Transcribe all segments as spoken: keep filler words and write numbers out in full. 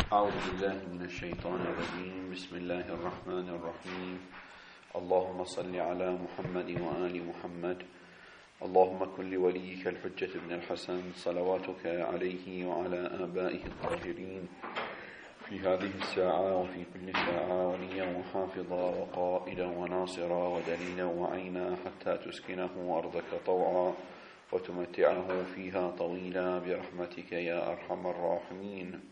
أعوذ بالله من الشيطان الرجيم. بسم الله الرحمن الرحيم. اللهم صل على محمد وآل محمد. اللهم كن لوليك الحجة بن الحسن صلواتك عليه وعلى آبائه الطاهرين في هذه الساعة وفي كل ساعة وليا وحافظا وقائدا وناصرا ودليلا وعينا حتى تسكنه أرضك طوعا وتمتعه فيها طويلا برحمتك يا أرحم الراحمين.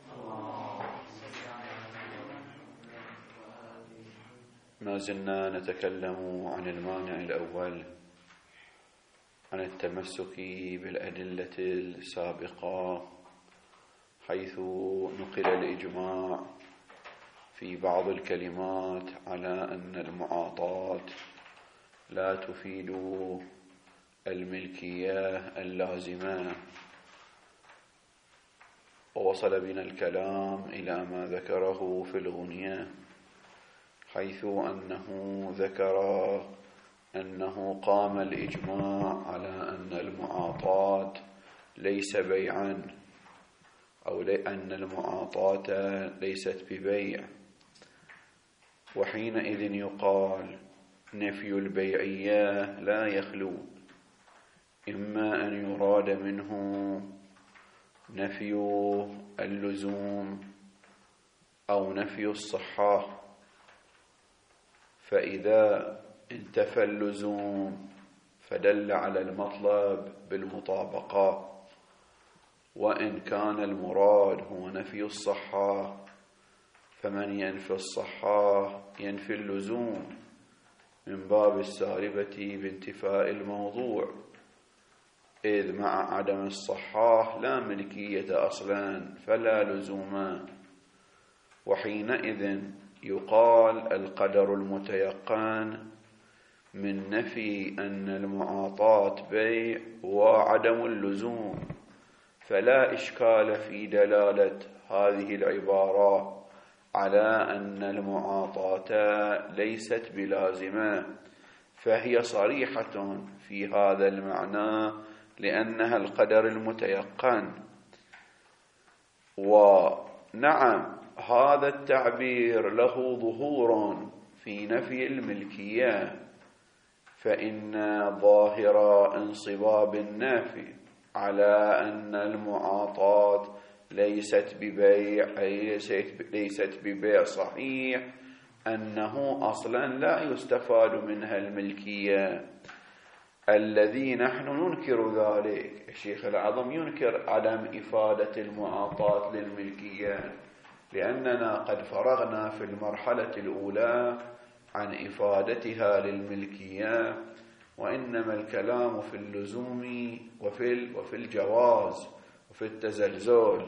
ما زلنا نتكلم عن المانع الأول، عن التمسك بالأدلة السابقة، حيث نقل الإجماع في بعض الكلمات على أن المعاطاة لا تفيد الملكية اللازمة، ووصل بنا الكلام إلى ما ذكره في الغنية، حيث أنه ذكر أنه قام الإجماع على أن المعاطاة ليس بيعا، أو أن المعاطاة ليست ببيع، وحينئذ يقال نفي البيعية لا يخلو إما أن يراد منه نفي اللزوم أو نفي الصحة، فإذا انتفى اللزوم فدل على المطلب بالمطابقة، وإن كان المراد هو نفي الصحة فمن ينفي الصحة ينفي اللزوم من باب السالبة بانتفاء الموضوع، إذ مع عدم الصحة لا ملكية أصلا فلا لزوما، وحينئذ يقال القدر المتيقن من نفي أن المعاطاة بيع وعدم اللزوم، فلا إشكال في دلالة هذه العبارة على أن المعاطاة ليست بلازمة، فهي صريحة في هذا المعنى لأنها القدر المتيقن. ونعم هذا التعبير له ظهور في نفي الملكية، فإن ظاهر انصباب النافي على أن المعاطاة ليست ببيع أي ليست ببيع صحيح أنه أصلا لا يستفاد منها الملكية، الذي نحن ننكر ذلك. الشيخ الأعظم ينكر عدم إفادة المعاطاة للملكية، لأننا قد فرغنا في المرحلة الأولى عن إفادتها للملكية، وإنما الكلام في اللزوم وفي وفي الجواز وفي التزلزل.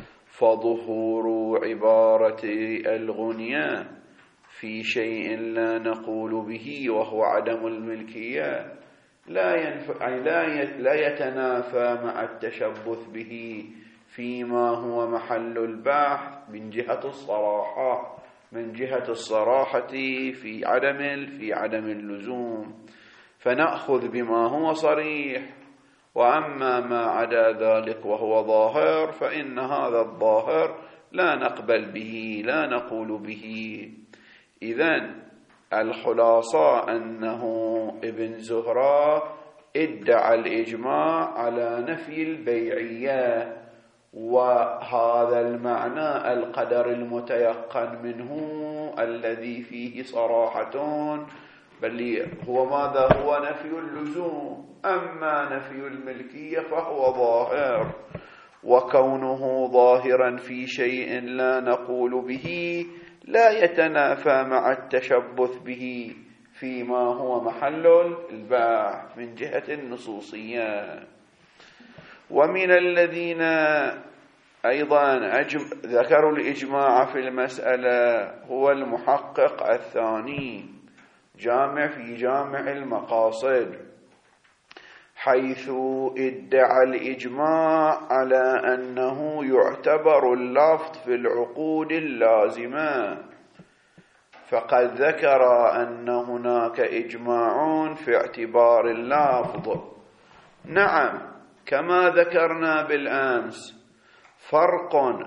فظهور عبارة الغنية في شيء لا نقول به وهو عدم الملكية لا ينفع لا يتنافى مع التشبث به فيما هو محل البحث من جهة الصراحة من جهة الصراحة في عدم في عدم اللزوم، فنأخذ بما هو صريح، وأما ما عدا ذلك وهو ظاهر فإن هذا الظاهر لا نقبل به لا نقول به. إذن الخلاصة أنه ابن زهرة ادعى الإجماع على نفي البيعية، وهذا المعنى القدر المتيقن منه الذي فيه صراحة، بل هو ماذا هو نفي اللزوم، أما نفي الملكية فهو ظاهر، وكونه ظاهرا في شيء لا نقول به لا يتنافى مع التشبث به فيما هو محل البحث من جهة النصوصية. ومن الذين أيضا ذكروا الإجماع في المسألة هو المحقق الثاني جامع في جامع المقاصد، حيث ادعى الإجماع على أنه يعتبر اللفظ في العقود اللازمة، فقد ذكر أن هناك إجماع في اعتبار اللفظ. نعم كما ذكرنا بالأمس فرق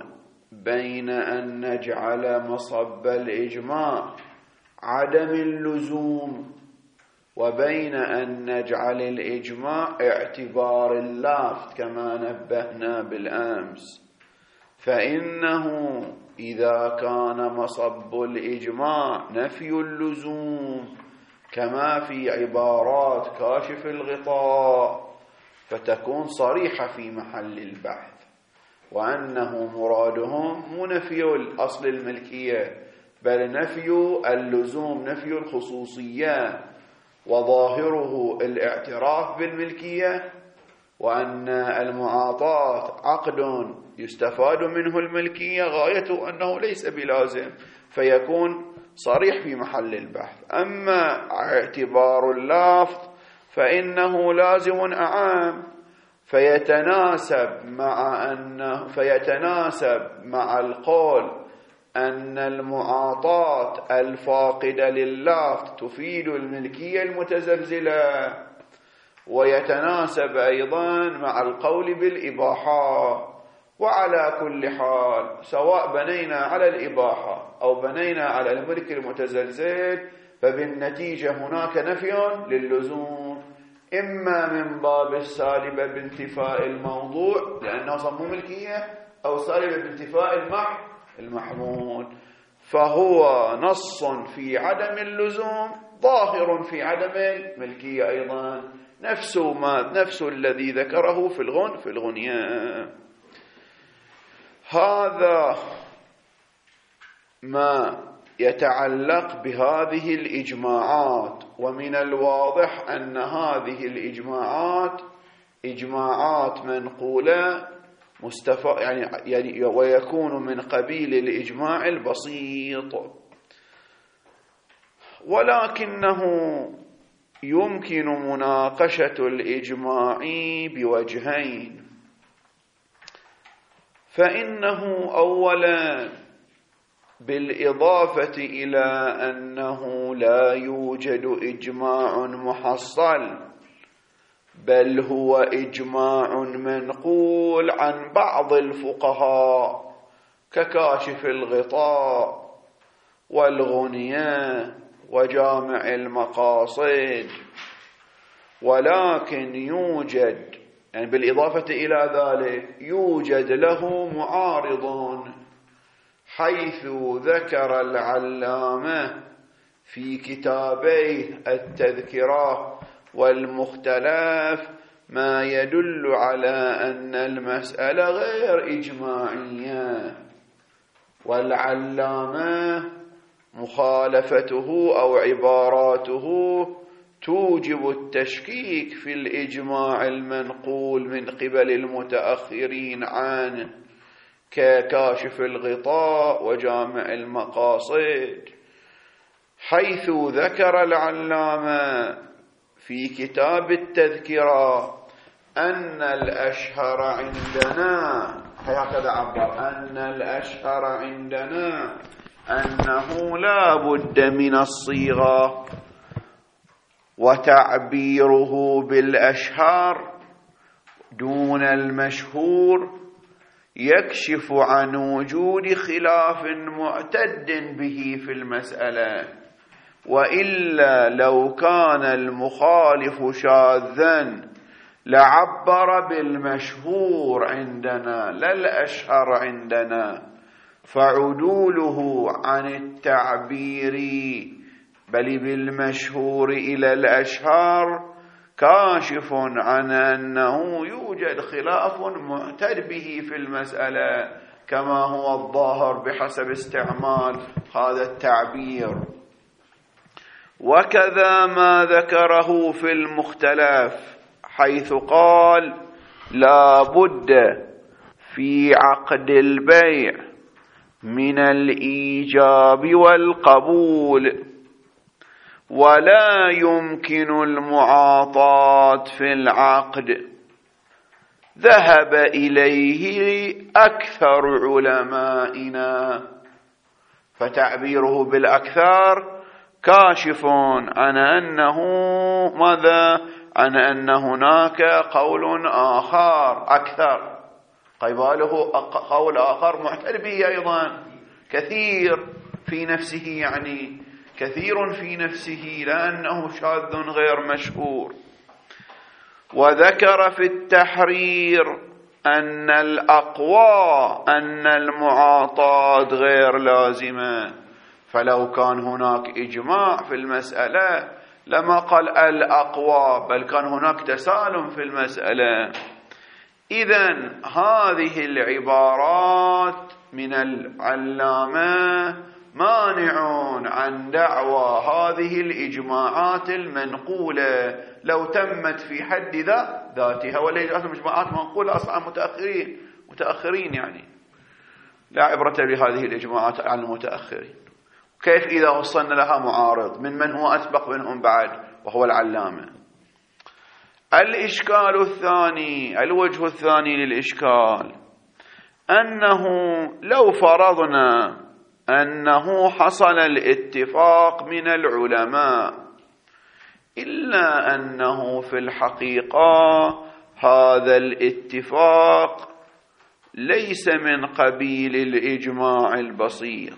بين أن نجعل مصب الإجماع عدم اللزوم وبين أن نجعل الإجماع اعتبار اللفظ كما نبهنا بالأمس. فإنه إذا كان مصب الإجماع نفي اللزوم كما في عبارات كاشف الغطاء فتكون صريحة في محل البحث، وأنه مرادهم مو نفي الأصل الملكية بل نفي اللزوم، نفي الخصوصية، وظاهره الاعتراف بالملكية، وأن المعاطاة عقد يستفاد منه الملكية غايته أنه ليس بلازم، فيكون صريح في محل البحث. أما اعتبار اللفظ فإنه لازم أعام، فيتناسب مع أنه فيتناسب مع القول أن المعاطاة الفاقدة لللفظ تفيد الملكية المتزلزلة، ويتناسب أيضا مع القول بالإباحة. وعلى كل حال سواء بنينا على الإباحة أو بنينا على الملك المتزلزل فبالنتيجة هناك نفي للزوم، إما من باب السالبة بانتفاء الموضوع لأنه صمم ملكية، أو سالبة بانتفاء المح المحمول. فهو نص في عدم اللزوم ظاهر في عدم الملكية أيضا، نفس ما نفس الذي ذكره في الغن في الغنية. هذا ما يتعلق بهذه الإجماعات. ومن الواضح أن هذه الإجماعات إجماعات منقولة مستفى يعني يعني ويكون من قبيل الإجماع البسيط، ولكنه يمكن مناقشة الإجماع بوجهين. فإنه أولا بالإضافة إلى أنه لا يوجد إجماع محصل بل هو إجماع منقول عن بعض الفقهاء ككاشف الغطاء والغنية وجامع المقاصد، ولكن يوجد يعني بالإضافة إلى ذلك يوجد له معارض، حيث ذكر العلامة في كتابيه التذكرة والمختلف ما يدل على أن المسألة غير إجماعية، والعلامة مخالفته أو عباراته توجب التشكيك في الإجماع المنقول من قبل المتأخرين عنه ككاشف الغطاء وجامع المقاصد، حيث ذكر العلامة في كتاب التذكرة أن الأشهر عندنا هكذا عبر أن الأشهر عندنا أنه لا بد من الصيغة، وتعبيره بالأشهر دون المشهور يكشف عن وجود خلاف معتد به في المسألة، وإلا لو كان المخالف شاذا لعبر بالمشهور عندنا لا الأشهر عندنا، فعدوله عن التعبير بل بالمشهور إلى الأشهر كاشف عن أنه يوجد خلاف معتد به في المسألة كما هو الظاهر بحسب استعمال هذا التعبير. وكذا ما ذكره في المختلف حيث قال لا بد في عقد البيع من الإيجاب والقبول ولا يمكن المعاطاة في العقد، ذهب إليه أكثر علمائنا. فتعبيره بالأكثر كاشف عن أنه ماذا؟ عن أن هناك قول آخر أكثر قباله قول آخر معتل به أيضا، كثير في نفسه، يعني كثير في نفسه لأنه شاذ غير مشهور. وذكر في التحرير أن الأقوى أن المعاطاة غير لازمة، فلو كان هناك إجماع في المسألة لما قال الأقوى، بل كان هناك تسالم في المسألة. إذن هذه العبارات من العلامة مانعون عن دعوى هذه الإجماعات المنقولة لو تمت في حد ذاتها، وليس إجماعات منقولة أصلا عن متأخرين متأخرين يعني لا عبرة بهذه الإجماعات عن المتأخرين. كيف إذا وصلنا لها معارض من من هو أسبق منهم بعد وهو العلامة؟ الإشكال الثاني، الوجه الثاني للإشكال، أنه لو فرضنا أنه حصل الاتفاق من العلماء، إلا أنه في الحقيقة هذا الاتفاق ليس من قبيل الإجماع البسيط،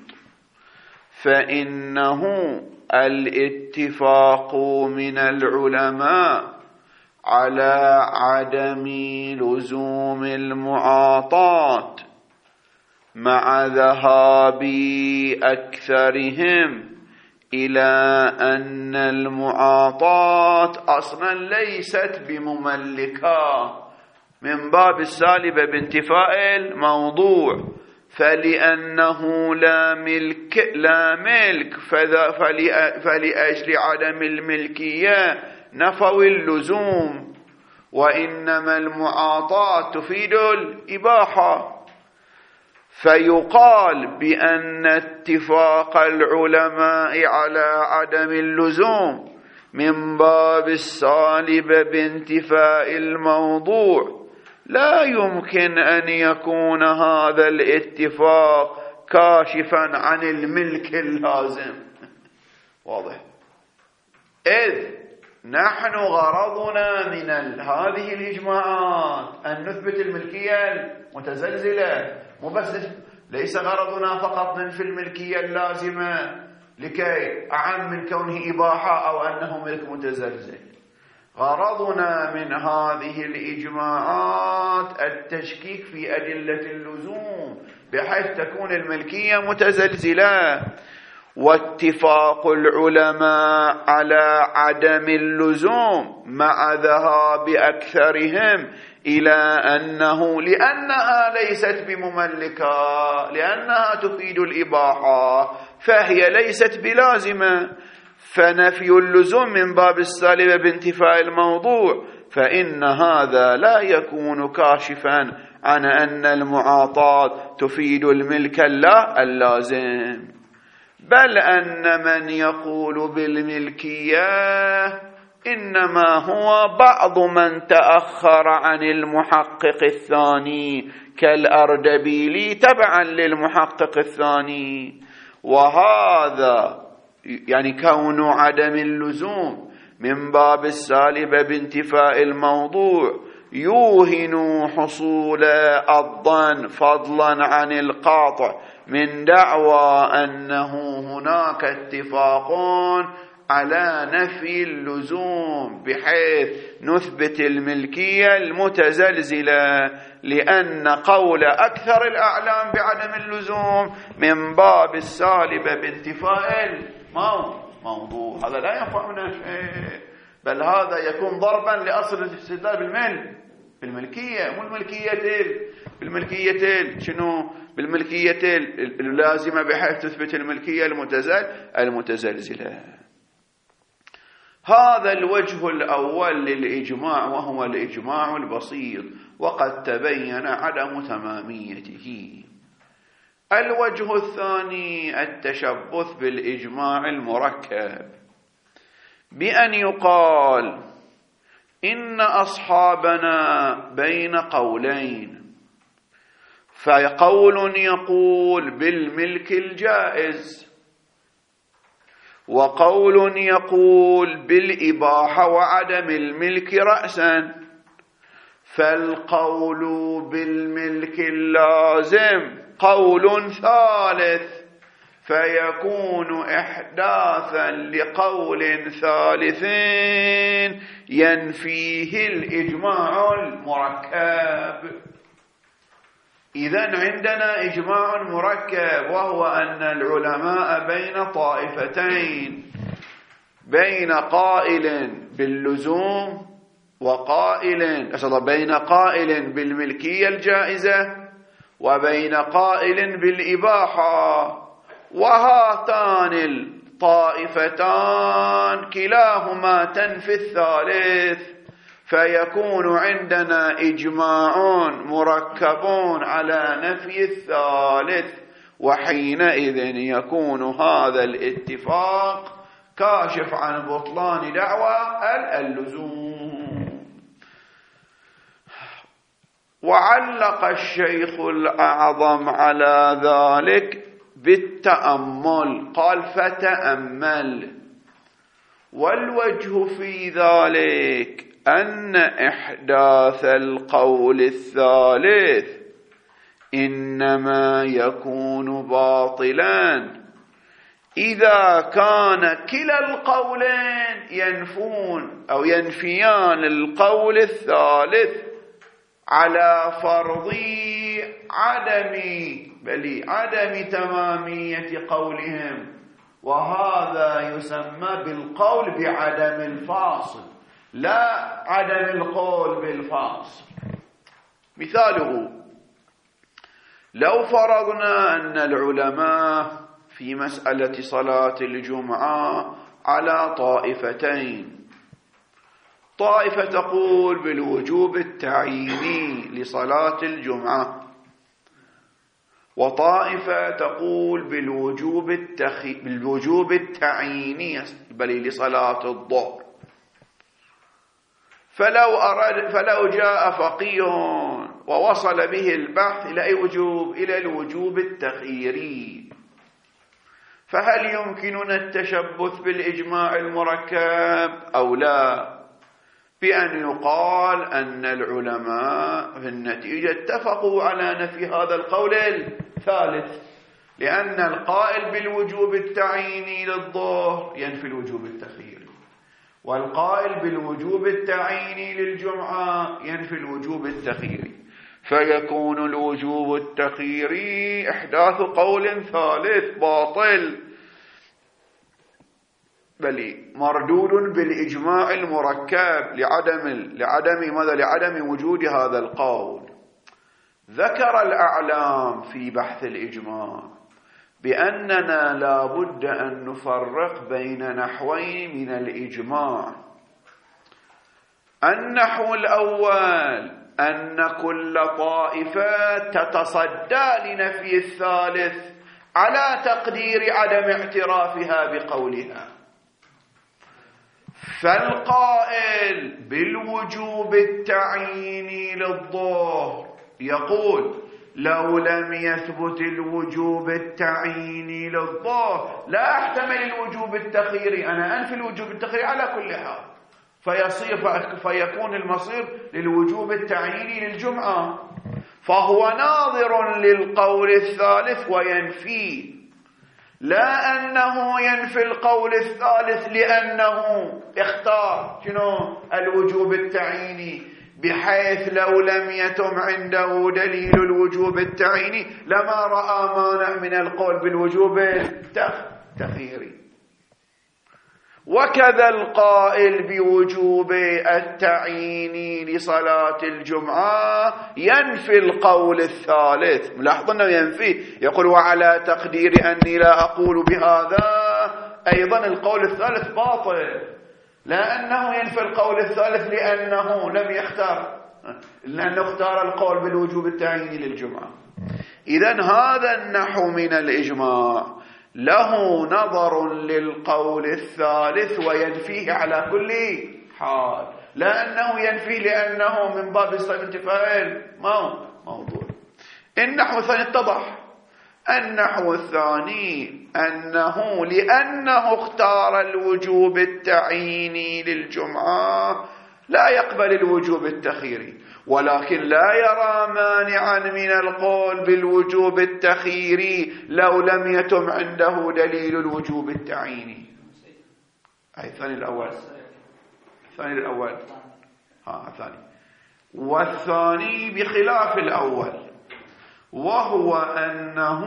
فإنه الاتفاق من العلماء على عدم لزوم المعاطاة مع ذهاب أكثرهم إلى أن المعاطاة أصلا ليست بمملكة من باب السالبة بانتفاء الموضوع، فلأنه لا ملك لا ملك فلأجل عدم الملكية نفوا اللزوم، وإنما المعاطاة تفيد الإباحة. فيقال بأن اتفاق العلماء على عدم اللزوم من باب السالب بانتفاء الموضوع لا يمكن أن يكون هذا الاتفاق كاشفا عن الملك اللازم. واضح؟ إذ نحن غرضنا من هذه الإجماعات أن نثبت الملكية المتزلزلة، مو بس ليس غرضنا فقط ننفي الملكية اللازمة لكي أعم من كونه إباحة أو أنه ملك متزلزل. غرضنا من هذه الإجماعات التشكيك في أدلة اللزوم بحيث تكون الملكية متزلزلة. واتفاق العلماء على عدم اللزوم مع ذهاب أكثرهم إلى أنه لأنها ليست بمملكة، لأنها تفيد الإباحة، فهي ليست بلازمة، فنفي اللزوم من باب السالب بانتفاء الموضوع، فإن هذا لا يكون كاشفا عن أن المعاطاة تفيد الملك اللازم، بل أن من يقول بالملكية إنما هو بعض من تأخر عن المحقق الثاني كالأردبيلي تبعا للمحقق الثاني. وهذا يعني كون عدم اللزوم من باب السالب بانتفاء الموضوع يوهن حصول الظن فضلا عن القاطع من دعوى أنه هناك اتفاق على نفي اللزوم بحيث نثبت الملكية المتزلزلة، لأن قول أكثر الأعلام بعدم اللزوم من باب السالب بانتفاء الموضوع. هذا لا ينفعنا شيء، بل هذا يكون ضربا لأصل الاستدلال بالملك بالملكية، مو الملكية بالملكية شنو بالملكية اللازمة بحيث تثبت الملكية المتزل المتزلزلة. هذا الوجه الأول للإجماع، وهو الإجماع البسيط، وقد تبين عدم تماميته. الوجه الثاني التشبث بالإجماع المركب، بأن يقال إن أصحابنا بين قولين، فقول يقول بالملك الجائز، وقول يقول بالإباحة وعدم الملك رأسا، فالقول بالملك اللازم قول ثالث، فيكون إحداثا لقول ثالث ينفيه الإجماع المركب. إذن عندنا إجماع مركب، وهو أن العلماء بين طائفتين، بين قائل باللزوم وقائل أصلا بين قائل بالملكية الجائزة وبين قائل بالإباحة، وهاتان الطائفتان كلاهما تنفي الثالث، فيكون عندنا إجماع مركب على نفي الثالث، وحينئذ يكون هذا الاتفاق كاشف عن بطلان دعوى اللزوم. وعلق الشيخ الأعظم على ذلك بالتأمل، قال فتأمل. والوجه في ذلك أن إحداث القول الثالث إنما يكون باطلا إذا كان كلا القولين ينفون أو ينفيان القول الثالث على فرض عدم بل عدم تمامية قولهم، وهذا يسمى بالقول بعدم الفاصل، لا عدم القول بالفاصل. مثاله: لو فرضنا أن العلماء في مسألة صلاة الجمعة على طائفتين، طائفة تقول بالوجوب التعييني لصلاة الجمعة، وطائفة تقول بالوجوب التخي... بالوجوب التعييني بل لصلاة الظهر. فلو أراد فلو جاء فقيه ووصل به البحث إلى أي وجوب؟ إلى الوجوب التخييري، فهل يمكننا التشبث بالإجماع المركب أو لا؟ بأن يقال أن العلماء في النتيجة اتفقوا على نفي هذا القول الثالث، لأن القائل بالوجوب التعييني للظهر ينفي الوجوب التخييري، والقائل بالوجوب التعييني للجمعة ينفي الوجوب التخييري، فيكون الوجوب التخييري إحداث قول ثالث باطل، بل مردود بالإجماع المركب لعدم لعدم ماذا؟ لعدم وجود هذا القول. ذكر الأعلام في بحث الإجماع بأننا لا بد أن نفرق بين نحوين من الإجماع. النحو الأول أن كل طائفة تتصدى لنفي الثالث على تقدير عدم اعترافها بقولها، فالقائل بالوجوب التعييني للظهر يقول لو لم يثبت الوجوب التعييني للظهر لا احتمل الوجوب التخييري، أنا أنفي الوجوب التخييري على كل حال، فيصير فيكون المصير للوجوب التعييني للجمعة، فهو ناظر للقول الثالث وينفيه، لا أنه ينفي القول الثالث لأنه اختار شنو؟ الوجوب التعييني، بحيث لو لم يتم عنده دليل الوجوب التعييني لما رأى مانع من القول بالوجوب التخييري. وكذا القائل بوجوب التعيين لصلاة الجمعة ينفي القول الثالث، ملاحظ أنه ينفي، يقول وعلى تقدير أني لا أقول بهذا أيضا القول الثالث باطل، لأنه ينفي القول الثالث لأنه لم يختار، لأنه اختار القول بالوجوب التعيين للجمعة. إذن هذا النحو من الإجماع له نظر للقول الثالث وينفيه على كل حال، لأنه ينفيه لأنه من باب انتفاء الموضوع. النحو الثاني اتضح. النحو الثاني أنه لأنه اختار الوجوب التعييني للجمعة لا يقبل الوجوب التخييري، ولكن لا يرى مانعا من القول بالوجوب التخييري لو لم يتم عنده دليل الوجوب التعييني. أي الثاني الأول الثاني الأول ها الثاني والثاني بخلاف الأول، وهو أنه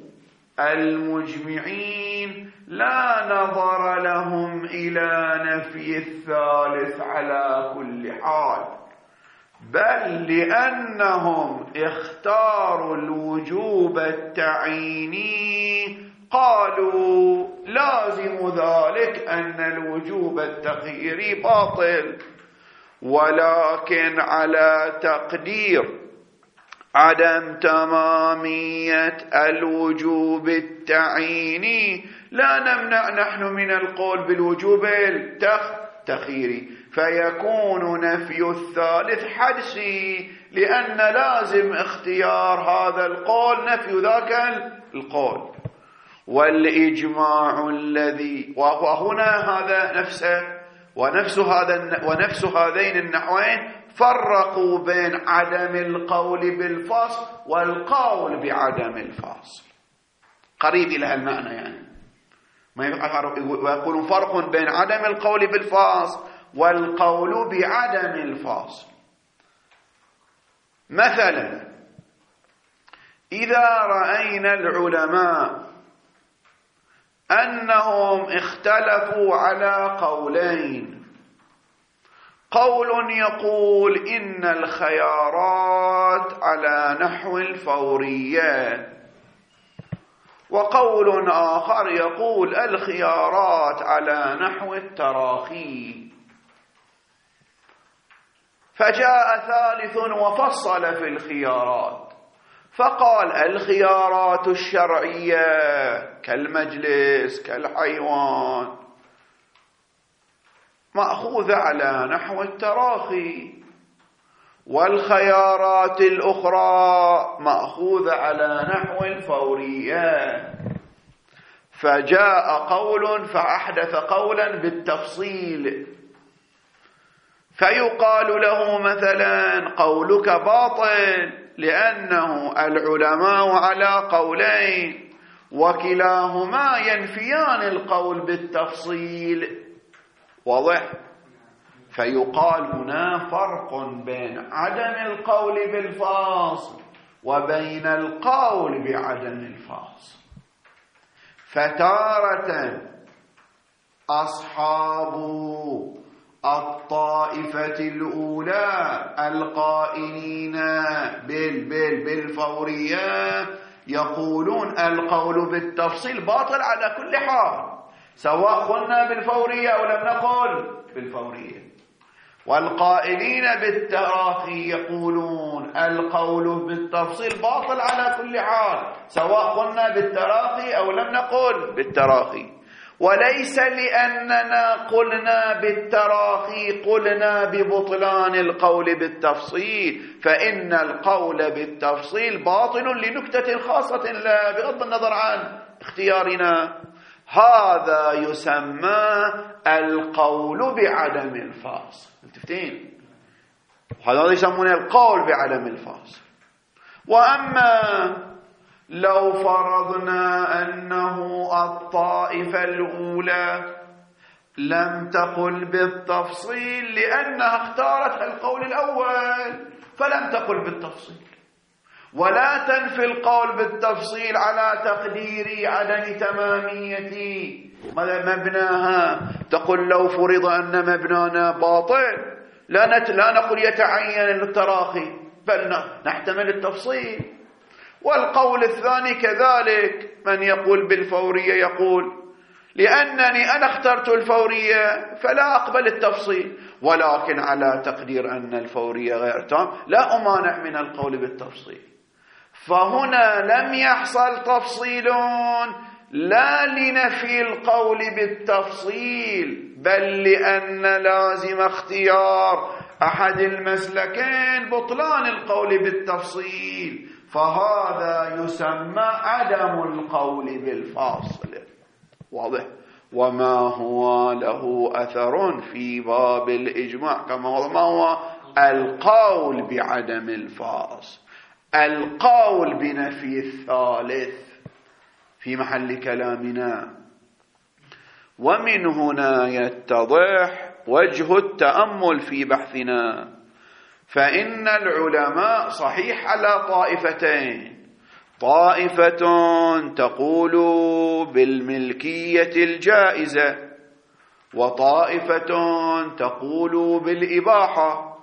المجمعين لا نظر لهم إلى نفي الثالث على كل حال، بل لأنهم اختاروا الوجوب التعييني قالوا لازم ذلك أن الوجوب التخييري باطل، ولكن على تقدير عدم تمامية الوجوب التعييني لا نمنع نحن من القول بالوجوب التخييري، فيكون نفي الثالث حدسي، لأن لازم اختيار هذا القول نفي ذاك القول. والإجماع الذي وهنا هذا نفسه ونفس هذا ونفس هذين النحوين فرقوا بين عدم القول بالفصل والقول بعدم الفصل، قريب إلى المعنى يعني، ما يقولون فرق بين عدم القول بالفصل والقول بعدم الفصل. مثلا إذا رأينا العلماء أنهم اختلفوا على قولين، قول يقول إن الخيارات على نحو الفورية، وقول آخر يقول الخيارات على نحو التراخي، فجاء ثالث وفصل في الخيارات فقال الخيارات الشرعية كالمجلس كالحيوان مأخوذة على نحو التراخي، والخيارات الأخرى مأخوذة على نحو الفورية. فجاء قول فأحدث قولا بالتفصيل، فيقال له مثلا قولك باطل لأنه العلماء على قولين وكلاهما ينفيان القول بالتفصيل، واضح؟ فيقال هنا فرق بين عدم القول بالفاصل وبين القول بعدم الفاصل. فتارة أصحاب الطائفة الأولى القائلين بال بال بالفورية يقولون القول بالتفصيل باطل على كل حال، سواء قلنا بالفورية أو لم نقل بالفورية. والقائلين بالتراخي يقولون القول بالتفصيل باطل على كل حال، سواء قلنا بالتراخي أو لم نقل بالتراخي. وليس لأننا قلنا بالتراخي قلنا ببطلان القول بالتفصيل، فإن القول بالتفصيل باطل لنكتة خاصة لا بغض النظر عن اختيارنا. هذا يسمى القول بعدم الفاصل. التفتين هذا يسمونه القول بعدم الفاصل. وأما لو فرضنا أنه الطائفة الأولى لم تقل بالتفصيل لأنها اختارت القول الأول فلم تقل بالتفصيل، ولا تنفي القول بالتفصيل على تقدير عدم تمامية مبناها، تقول لو فرض أن مبنانا باطل لا لا نقول يتعين التراخي بل نحتمل التفصيل. والقول الثاني كذلك، من يقول بالفورية يقول لأنني أنا اخترت الفورية فلا أقبل التفصيل، ولكن على تقدير أن الفورية غير تام لا أمانع من القول بالتفصيل. فهنا لم يحصل تفصيل لا لنفي القول بالتفصيل، بل لأن لازم اختيار أحد المسلكين بطلان القول بالتفصيل، فهذا يسمى عدم القول بالفاصل. واضح؟ وما هو له أثر في باب الإجماع كما هو ما هو القول بعدم الفاص، القول بنفي الثالث في محل كلامنا. ومن هنا يتضح وجه التأمل في بحثنا، فإن العلماء صحيح على طائفتين، طائفة تقول بالملكية الجائزة، وطائفة تقول بالإباحة،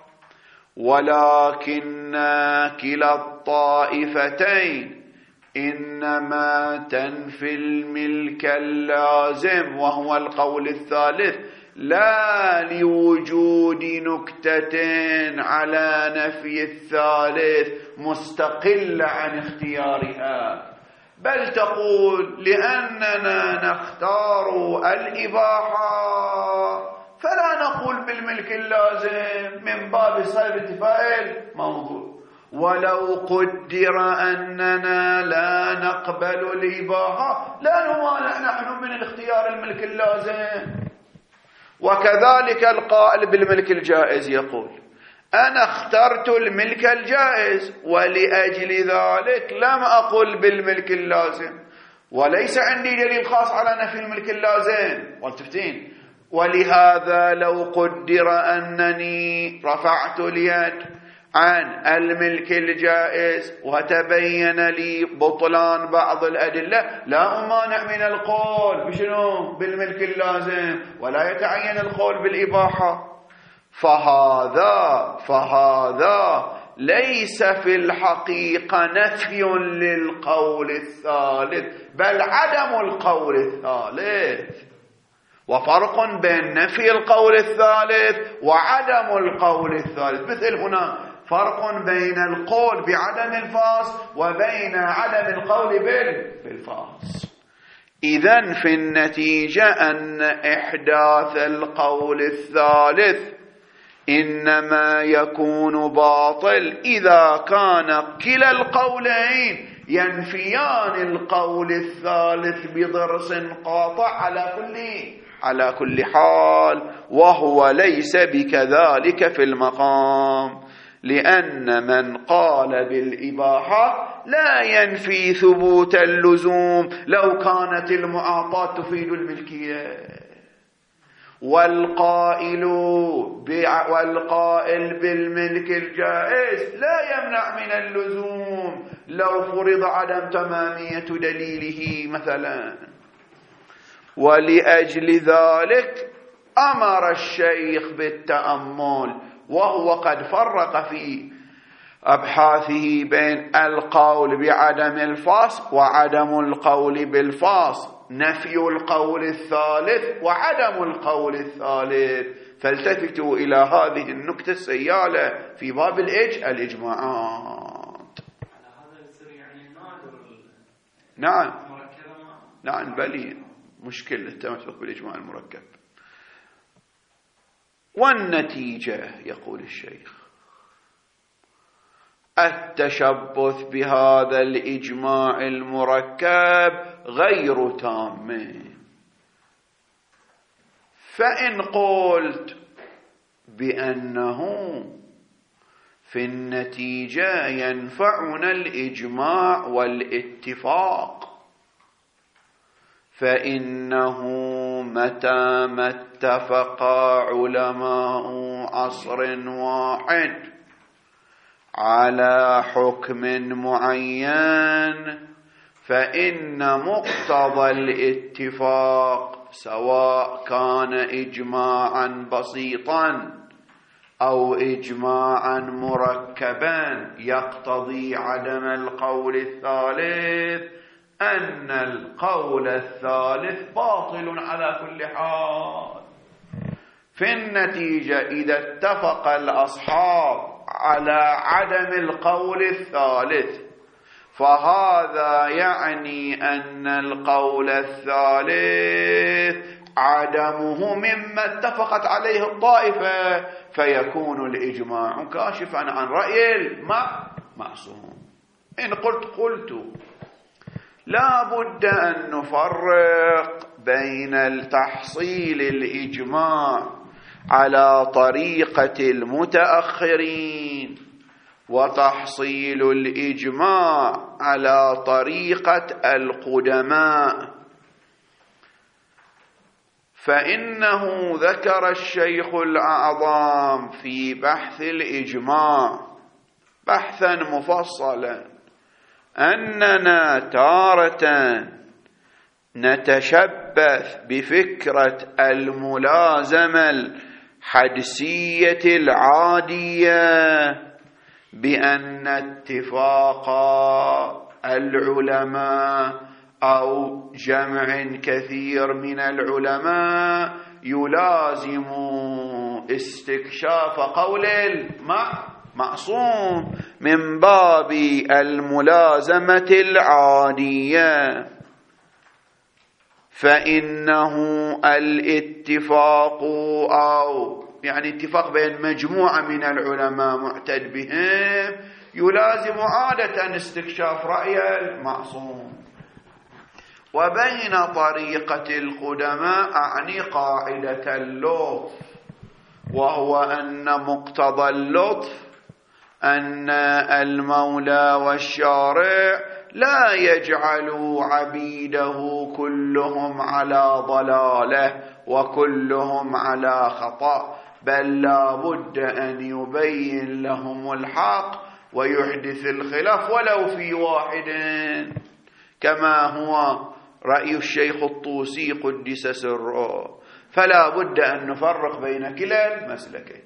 ولكن كلا الطائفتين إنما تنفي الملك اللازم وهو القول الثالث، لا لوجود نكتة على نفي الثالث مستقلة عن اختيارها، بل تقول لأننا نختار الإباحة فلا نقول بالملك اللازم من باب صلب اتفاق الموضوع، ولو قدر أننا لا نقبل الإباحة لا نمانع نحن من الاختيار الملك اللازم. وكذلك القائل بالملك الجائز يقول أنا اخترت الملك الجائز ولأجل ذلك لم أقل بالملك اللازم، وليس عندي دليل خاص على نفي الملك اللازم والتفتين، ولهذا لو قدر أنني رفعت اليد عن الملك الجائز وتبين لي بطلان بعض الأدلة لا أمانع من القول بشنو؟ بالملك اللازم، ولا يتعين القول بالإباحة. فهذا فهذا ليس في الحقيقة نفي للقول الثالث بل عدم القول الثالث، وفرق بين نفي القول الثالث وعدم القول الثالث. مثل هنا فرق بين القول بعدم الفاص وبين عدم القول بالفاص. إذن في النتيجة أن إحداث القول الثالث إنما يكون باطل إذا كان كلا القولين ينفيان القول الثالث بضرس قاطع على كل على كل حال، وهو ليس بكذلك في المقام، لأن من قال بالإباحة لا ينفي ثبوت اللزوم لو كانت المعاطاة تفيد الملكية، والقائل والقائل بالملك الجائز لا يمنع من اللزوم لو فرض عدم تمامية دليله مثلا. ولأجل ذلك أمر الشيخ بالتأمل، وهو قد فرق في أبحاثه بين القول بعدم الفاص وعدم القول بالفاص، نفي القول الثالث وعدم القول الثالث. فالتفتوا إلى هذه النكتة السيالة في باب الإج الإجماعات. نعم نعم بلي مشكلة التمسك بالإجماع المركب. والنتيجة يقول الشيخ التشبث بهذا الإجماع المركب غير تام، فإن قلت بأنه في النتيجة ينفعنا الإجماع والاتفاق، فإنه متى ما اتفق علماء عصر واحد على حكم معين فإن مقتضى الاتفاق سواء كان إجماعا بسيطا أو إجماعا مركبا يقتضي عدم القول الثالث أن القول الثالث باطل على كل حال. في النتيجة إذا اتفق الأصحاب على عدم القول الثالث فهذا يعني أن القول الثالث عدمه مما اتفقت عليه الطائفة، فيكون الإجماع كاشفا عن رأي المعصوم. إن قلت قلت لا بد أن نفرق بين التحصيل الإجماع على طريقة المتأخرين وتحصيل الإجماع على طريقة القدماء. فإنه ذكر الشيخ الأعظم في بحث الإجماع بحثا مفصلا أننا تارة نتشبث بفكرة الملازمة الحدسية العادية بأن اتفاق العلماء أو جمع كثير من العلماء يلازم استكشاف قول المعصوم من باب الملازمة العادية، فإنه الاتفاق أو يعني اتفاق بين مجموعة من العلماء معتد بهم يلازم عادة استكشاف رأي المعصوم. وبين طريقة القدماء أعني قاعدة اللطف، وهو أن مقتضى اللطف أن المولى والشارع لا يجعل عبيده كلهم على ضلاله وكلهم على خطأ، بل لا بد أن يبين لهم الحق ويحدث الخلاف ولو في واحد، كما هو رأي الشيخ الطوسي قدس سره. فلا بد أن نفرق بين كلا المسلكين.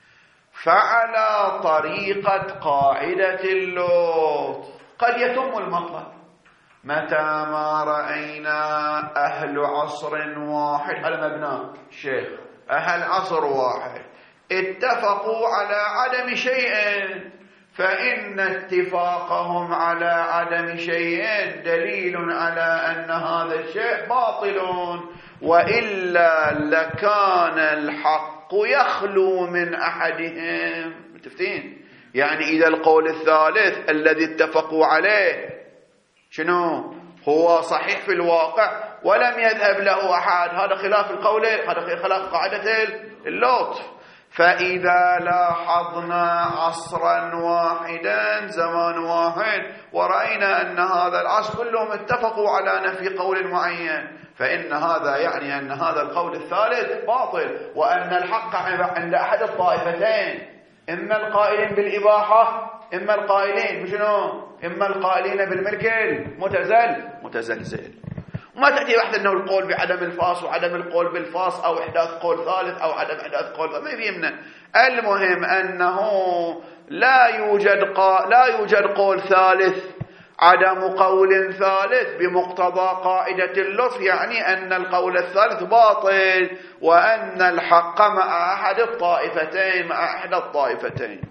فعلى طريقة قاعدة اللطف قد يتم المطلب متى ما رأينا أهل عصر واحد على مبنى الشيخ أهل عصر واحد اتفقوا على عدم شيء، فإن اتفاقهم على عدم شيء دليل على أن هذا الشيء باطل، وإلا لكان الحق يخلو من أحدهم. متفقين؟ يعني إذا القول الثالث الذي اتفقوا عليه شنو هو صحيح في الواقع ولم يذهب له أحد، هذا خلاف القول، هذا خلاف قاعدة اللطف. فإذا لاحظنا عصرا واحدا زمان واحد ورأينا أن هذا العصر كلهم اتفقوا على نفي قول معين، فإن هذا يعني أن هذا القول الثالث باطل، وأن الحق عند أحد الطائفتين، إما القائلين بالإباحة إما القائلين بشنو، إما القائلين بالملك المتزل متزلزل. وما تأتي واحد أنه القول بعدم الفاس وعدم القول بالفاس أو إحداث قول ثالث أو عدم إحداث قول ثالث، ما يهمنا. المهم أنه لا يوجد قا... لا يوجد قول ثالث، عدم قول ثالث بمقتضى قاعدة اللطف يعني أن القول الثالث باطل وأن الحق مع أحد الطائفتين مع أحد الطائفتين.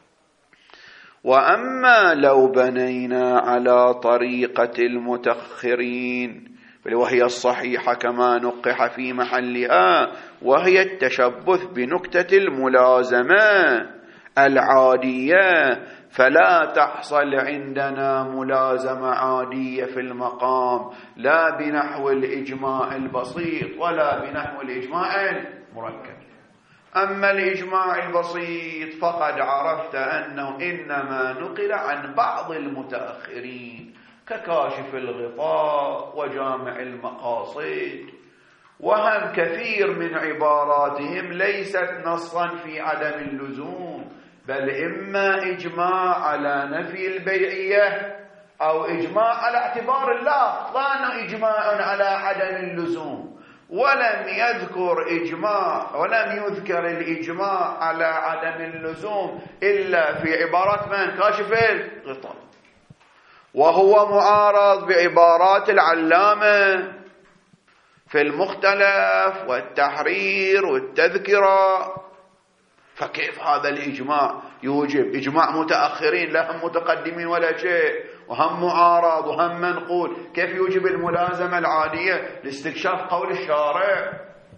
وأما لو بنينا على طريقة المتأخرين وهي الصحيحة كما نقح في محلها، وهي التشبث بنكتة الملازمة العادية، فلا تحصل عندنا ملازمة عادية في المقام لا بنحو الإجماع البسيط ولا بنحو الإجماع المركب. أما الإجماع البسيط فقد عرفت أنه إنما نقل عن بعض المتأخرين ككاشف الغطاء وجامع المقاصد، وهم كثير من عباراتهم ليست نصا في عدم اللزوم، بل إما إجماع على نفي البيعية أو إجماع على اعتبار اللفظ، لا إجماع على عدم اللزوم. ولم يذكر إجماع ولم يذكر الإجماع على عدم اللزوم إلا في عبارات من كاشف الغطاء، وهو معارض بعبارات العلامة في المختلف والتحرير والتذكرة. فكيف هذا الإجماع يوجب إجماع متأخرين لا هم متقدمين ولا شيء وهم معارض وهم منقول، كيف يوجب الملازمة العادية لاستكشاف قول الشارع؟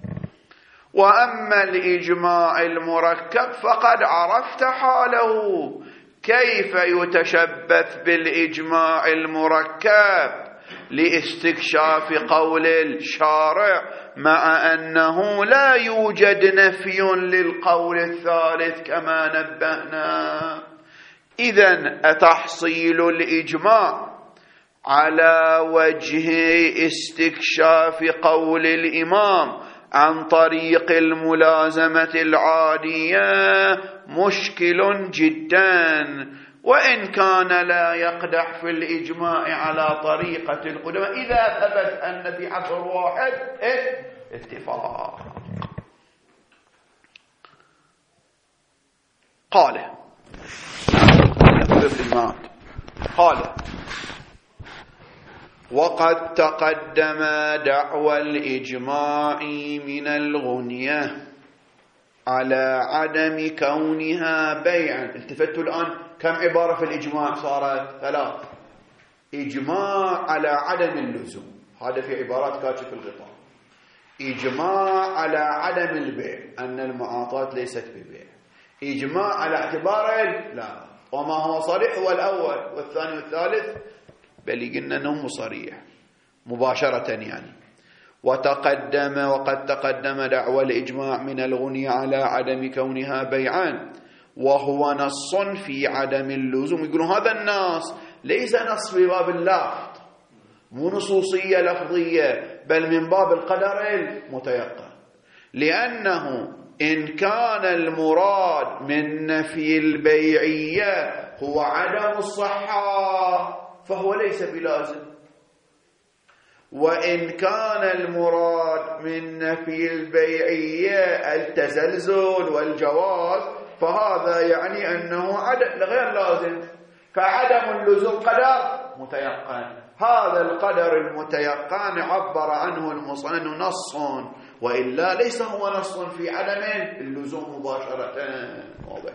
وأما الإجماع المركب فقد عرفت حاله، كيف يتشبث بالإجماع المركب لاستكشاف قول الشارع، مع أنه لا يوجد نفي للقول الثالث كما نبهنا. إذن أتحصيل الإجماع على وجه استكشاف قول الإمام عن طريق الملازمة العادية مشكل جدا، وإن كان لا يقدح في الإجماع على طريقة القدماء إذا ثبت أن في عصر واحد اتفاق. قال قال وقد تقدم دعوى الإجماع من الغنية على عدم كونها بيعا. التفتوا الآن كم عبارة في الإجماع صارت؟ ثلاث. إجماع على عدم اللزوم، هذا في عبارات كاشف الغطاء. إجماع على عدم البيع، أن المعاطاة ليست ببيع. إجماع على اعتبار لا، وما هو صريح هو الأول والثاني والثالث بل قلنا أنه صريح مباشرة يعني. وتقدم وقد تقدم دعوى الإجماع من الغني على عدم كونها بيعا، وهو نص في عدم اللزوم. يقولون هذا النص ليس نص في باب اللفظ، مو نصوصية لفظية، بل من باب القدر المتيقن، لأنه إن كان المراد من نفي البيعية هو عدم الصحة فهو ليس بلازم، وإن كان المراد من نفي البيعية التزلزل والجواز فهذا يعني أنه عدم غير لازم، فعدم اللزوم قدر متيقن. هذا القدر المتيقن عبر عنه المصنف نص، وإلا ليس هو نص في عدم اللزوم مباشرة. واضح.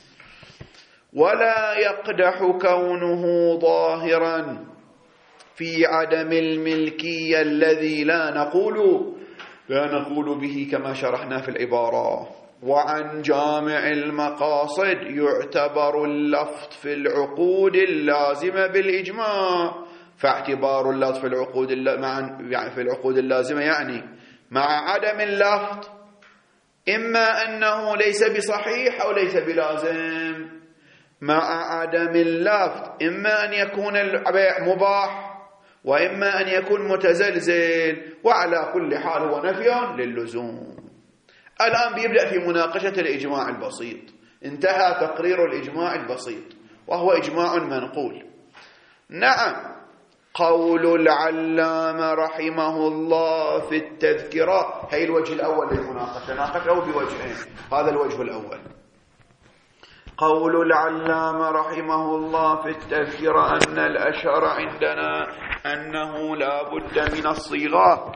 ولا يقدح كونه ظاهرا في عدم الملكية الذي لا نقول لا نقول به كما شرحنا في العبارة. وعن جامع المقاصد يعتبر اللفظ في العقود اللازمة بالإجماع، فاعتبار اللفظ في العقود مع يعني في العقود اللازمة يعني مع عدم اللفظ إما أنه ليس بصحيح أو ليس بلازم. مع عدم اللفظ إما أن يكون البيع مباح وإما أن يكون متزلزل، وعلى كل حال هو نفي للزوم. الآن بيبدأ في مناقشة الإجماع البسيط. انتهى تقرير الإجماع البسيط وهو إجماع منقول. نعم، قول العلامة رحمه الله في التذكرة، هي الوجه الأول للمناقشة، ناقشه بوجهين، هذا الوجه الأول. قول العلامة رحمه الله في التذكرة أن الأشهر عندنا أنه لا بد من الصيغة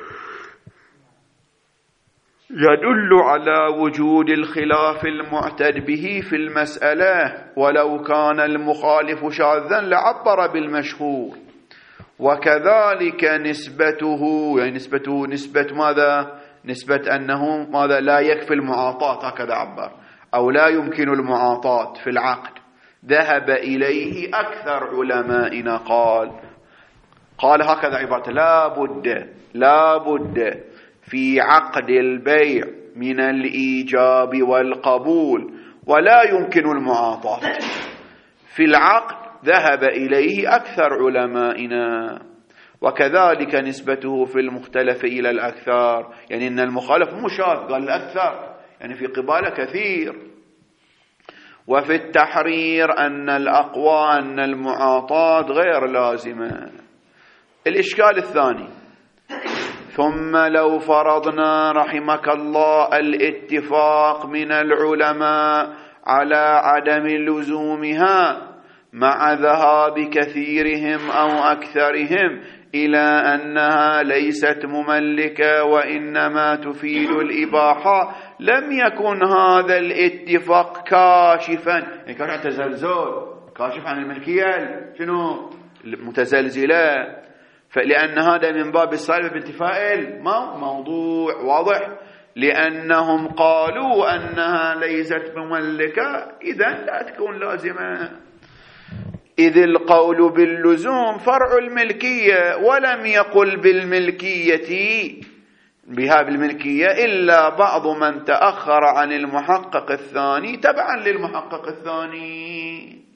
يدل على وجود الخلاف المعتد به في المسألة، ولو كان المخالف شاذا لعبر بالمشهور. وكذلك نسبته، يعني نسبته نسبة ماذا؟ نسبة أنه ماذا؟ لا يكفي المعاطاة، هكذا عبر، أو لا يمكن المعاطاة في العقد، ذهب إليه أكثر علمائنا. قال قال هكذا عبارة: لا بد لا بد في عقد البيع من الإيجاب والقبول، ولا يمكن المعاطاة في العقد، ذهب إليه أكثر علمائنا. وكذلك نسبته في المختلف إلى الأكثر، يعني أن المخالف مو شاذ، قال الأكثر يعني في قباله كثير. وفي التحرير أن الأقوى أن المعاطاة غير لازمة. الإشكال الثاني: ثم لو فرضنا رحمك الله الاتفاق من العلماء على عدم لزومها مع ذهاب كثيرهم أو أكثرهم إلى أنها ليست مملكة وإنما تفيد الإباحة، لم يكن هذا الاتفاق كاشفا، يعني كان تزلزل كاشف عن الملكية شنو متزلزلة، فلأن هذا من باب الصالح بانتفاء الموضوع. واضح؟ لأنهم قالوا أنها ليست مملكة، إذن لا تكون لازمة. إذ القول باللزوم فرع الملكية، ولم يقل بالملكية بها بالملكية إلا بعض من تأخر عن المحقق الثاني تبعا للمحقق الثاني.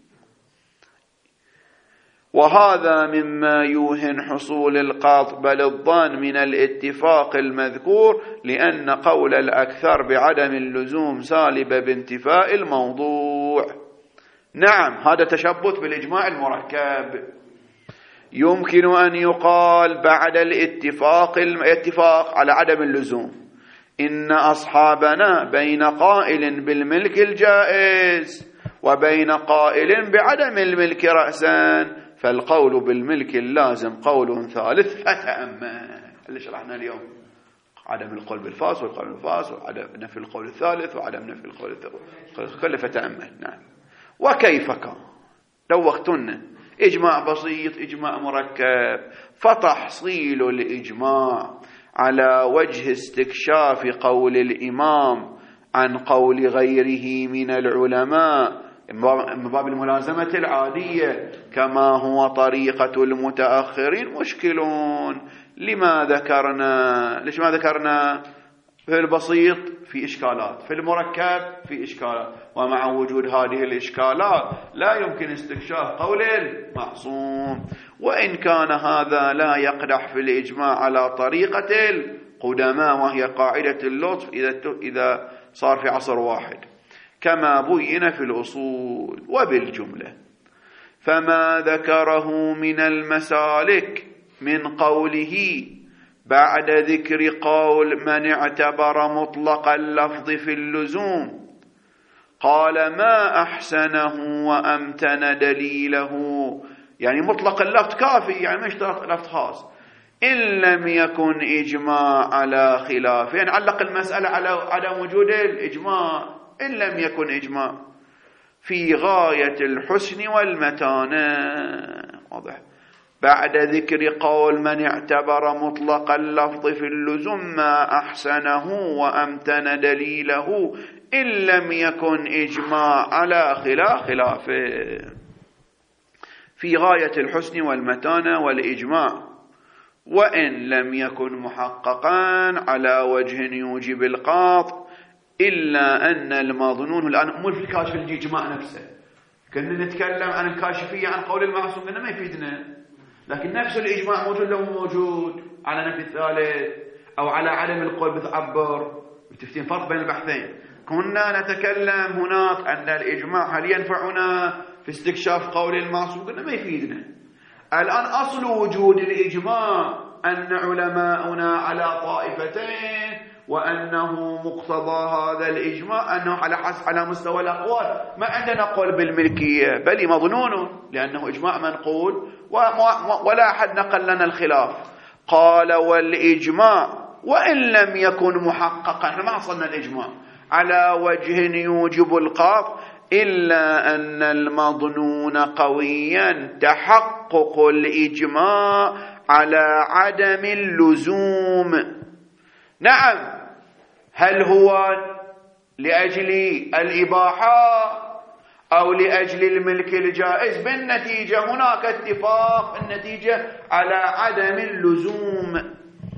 وهذا مما يوهن حصول القاط بل الظان من الاتفاق المذكور، لأن قول الأكثر بعدم اللزوم سالب بانتفاء الموضوع. نعم، هذا تشبث بالإجماع المركب. يمكن أن يقال بعد الاتفاق الاتفاق على عدم اللزوم إن أصحابنا بين قائل بالملك الجائز وبين قائل بعدم الملك رأسا، فالقول بالملك اللازم قول ثالث فتأمل اللي شرحنا اليوم، عدم القول بالفاس والقول بالفاس وعدم نفي القول الثالث وعدم نفي القول الثالث كله فتأمل. نعم. وكيف كان لو وقتنا إجماع بسيط إجماع مركب، فتحصيل الإجماع على وجه استكشاف قول الإمام عن قول غيره من العلماء من باب الملازمة العادية كما هو طريقة المتأخرين مشكلون. لما ذكرنا ليش ما ذكرنا في البسيط في إشكالات، في المركب في إشكالات، ومع وجود هذه الإشكالات لا يمكن استكشاف قول المعصوم. وإن كان هذا لا يقدح في الإجماع على طريقة القدماء وهي قاعدة اللطف إذا صار في عصر واحد كما بين في الأصول. وبالجملة فما ذكره من المسالك من قوله بعد ذكر قول من اعتبر مطلق اللفظ في اللزوم قال ما أحسنه وأمتن دليله، يعني مطلق اللفظ كافي، يعني ما اشترط لفظ خاص إن لم يكن إجماع على خلاف، يعني علق المسألة على عدم وجود الإجماع إن لم يكن إجماع في غاية الحسن والمتانة. واضح. بعد ذكر قول من اعتبر مطلق اللفظ في اللزوم ما أحسنه وأمتن دليله إن لم يكن إجماع على خلاف خلافه في غاية الحسن والمتانة والإجماع، وإن لم يكن محققا على وجه يوجب القاط، إلا أن المظنون الآن مو في الكاشف الإجماع نفسه. كنا نتكلم عن الكاشفية عن قول المعصوم قلنا ما يفيدنا، لكن نفس الإجماع موجود لو موجود على نفي الثالث أو على عدم القول بتعبر بتفتين فرق بين البحثين. كنا نتكلم هناك أن الإجماع هل ينفعنا في استكشاف قول المعصوم قلنا ما يفيدنا. الآن أصل وجود الإجماع أن علماؤنا على طائفتين، وأنه مقتضى هذا الإجماع أنه على حسب على مستوى الأقوال ما عندنا قول بالملكية بل مظنون لأنه إجماع منقول ولا أحد نقل لنا الخلاف. قال والإجماع وإن لم يكن محققا، احنا ما حصلنا الإجماع على وجه يوجب القاط، إلا أن المظنون قويا تحقق الإجماع على عدم اللزوم. نعم، هل هو لأجل الإباحة أو لأجل الملك الجائز؟ بالنتيجة هناك اتفاق النتيجة على عدم اللزوم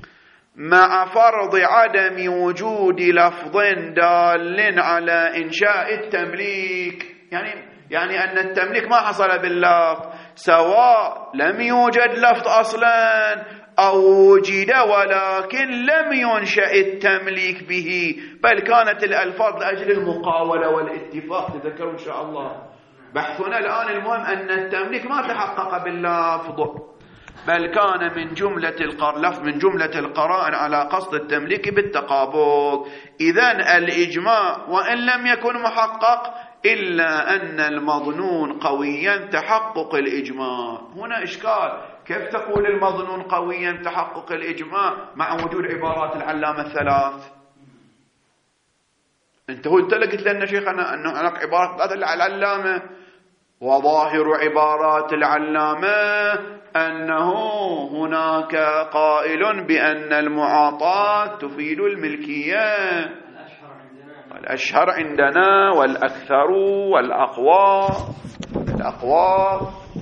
مع فرض عدم وجود لفظ دال على إنشاء التمليك. يعني يعني أن التمليك ما حصل باللفظ، سواء لم يوجد لفظ أصلا أو وجد ولكن لم ينشأ التمليك به، بل كانت الألفاظ لأجل المقاولة والاتفاق. تذكروا إن شاء الله بحثنا الآن. المهم أن التمليك ما تحقق باللفظ، بل كان من جملة القرلف من جملة القرائن على قصد التمليك بالتقابض. إذن الإجماع وإن لم يكن محقق إلا أن المظنون قويا تحقق الإجماع. هنا إشكال، كيف تقول المظنون قويا تحقق الإجماع مع وجود عبارات العلامة الثلاث؟ انت هو انت قلت لنا شيخنا أنه هناك عبارات العلامة، وظاهر عبارات العلامة أنه هناك قائل بأن المعاطاة تفيد الملكية. الأشهر عندنا والأكثر والأقوى الأقوى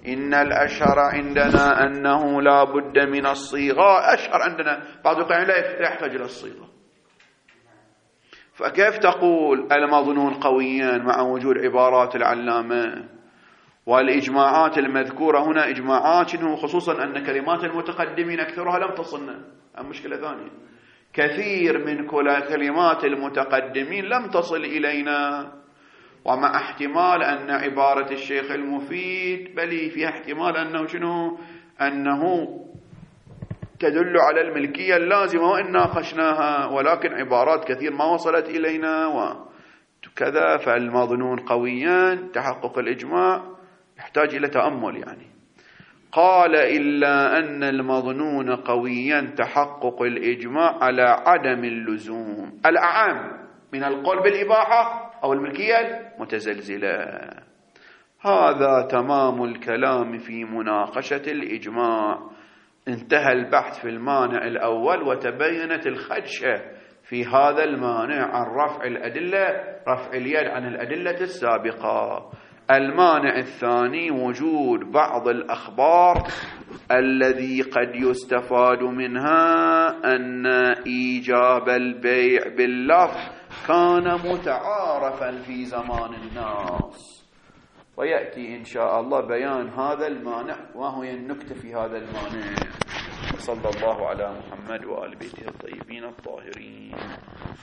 إن الأشهر عندنا أنه لا بد من الصيغة. أشهر عندنا بعض القائلين لا يحتاج إلى الصيغة. فكيف تقول المظنون قويا مع وجود عبارات العلامة والإجماعات المذكورة هنا إجماعات، خصوصا أن كلمات المتقدمين أكثرها لم تصلنا. مشكلة ثانية، كثير من كلمات المتقدمين لم تصل إلينا، ومع احتمال أن عبارة الشيخ المفيد بل فيها احتمال أنه شنو أنه تدل على الملكية اللازمة وإن ناقشناها، ولكن عبارات كثير ما وصلت إلينا وكذا. فالمظنون قويا تحقق الإجماع يحتاج إلى تأمل يعني. قال إلا أن المظنون قويا تحقق الإجماع على عدم اللزوم الأعم من القول بالإباحة أو الملكية المتزلزلة. هذا تمام الكلام في مناقشة الإجماع. انتهى البحث في المانع الأول وتبينت الخدشة في هذا المانع عن رفع الأدلة، رفع اليد عن الأدلة السابقة. المانع الثاني وجود بعض الأخبار الذي قد يستفاد منها أن إيجاب البيع باللفظ كان متعارفا في زمان الناس، ويأتي إن شاء الله بيان هذا المانع وهو النكتة في هذا المانع. صلى الله على محمد وآل بيته الطيبين الطاهرين.